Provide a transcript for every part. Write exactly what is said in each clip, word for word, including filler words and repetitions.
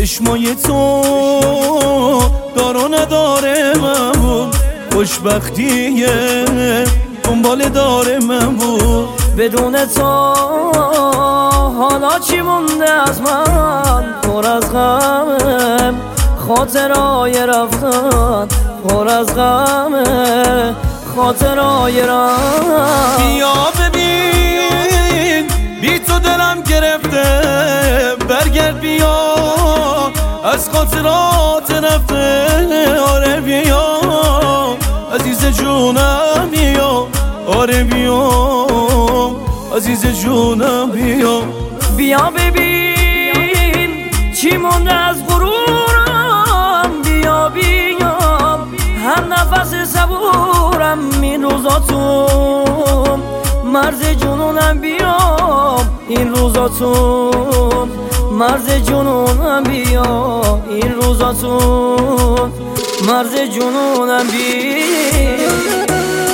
چشمای تو دار و نداره من بود، خوشبختیه دنبال داره من بود. بدون تو حالا چی مونده از من؟ پر از غمم خاطرای رفتن، پر از غمم خاطرای رفتن. بیا ببین بی تو دلم گرفته، برگرد بیا از خاطرات رفته. آره بیا عزیز جونم بیا، آره بیا عزیز جونم بیا. بیا ببین چی مونده از غرورم، بیا بیا هر نفس صبورم این روزاتون مرز جنونم. بیا این روزاتون مرز جنونم، بیا این روزاتون مرز جنونم. بیا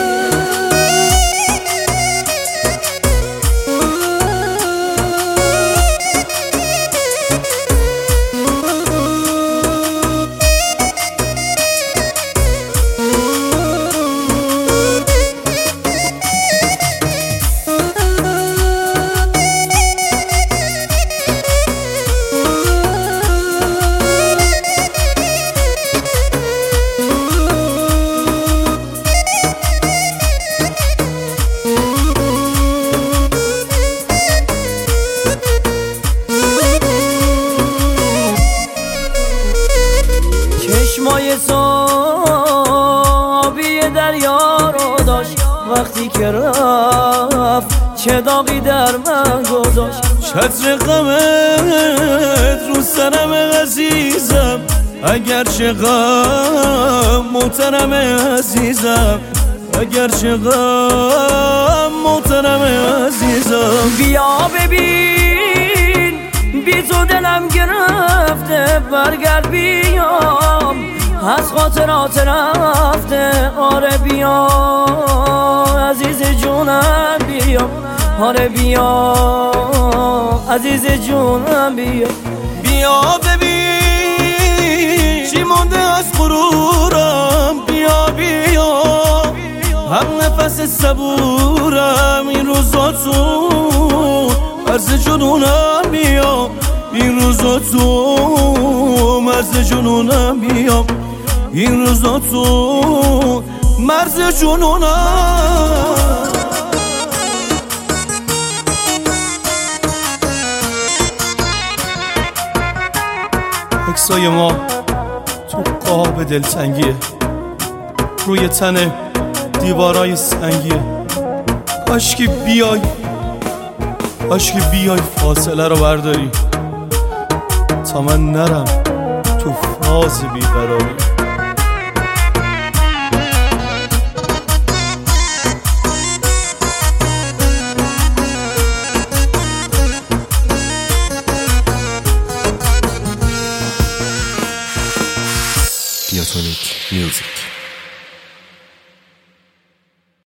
چشمای تو آبی دریا رو داشت، وقتی که رفت چه داغی در من گذاشت. چتر غمت رو سرم عزیزم، اگر چه غم محترم عزیزم، اگر چه غم محترم عزیزم. بیا ببین بی تو دلم گرفته، برگرد بیام از خاطرات رفته. آره بیا عزیز جونم بیا، آره بیا عزیز جونم بیا. بیا ببین چی مونده از غرورم، بیا بیا هم نفس صبورم این روزاتون مرز جنونم. بیا این روزاتون مرز جنونم، بیا این روزاتون مرز جنونم. عکسای ما تو قاب دلتنگیه، روی تن دیوارای سنگیه. کاشکی بیای کاشکی بیای فاصله رو برداری تا من نرم تو فاز بیقراری. Diatonic Music.